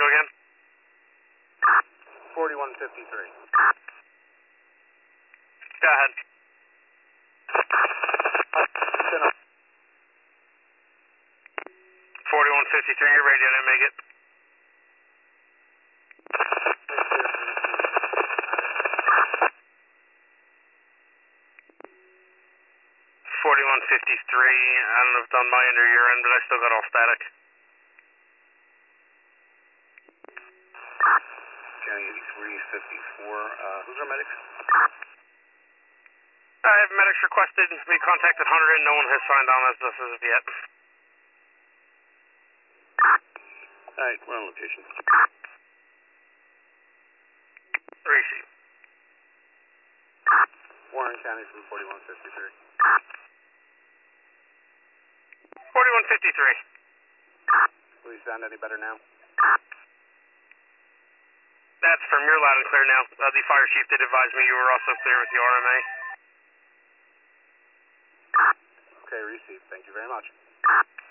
again? 4153. Go ahead. 4153, your radio didn't make it. 4153, I don't know if it's on my end or your end, but I still got all static. County 8354, who's our medics? I have medics requested. We contacted Hunter and no one has signed on as of yet. Alright, we're on location. Receive. Warren County from 4153. 4153. Do we sound any better now? That's from your loud and clear now. The fire chief did advise me you were also clear with the RMA. Okay, received. Thank you very much.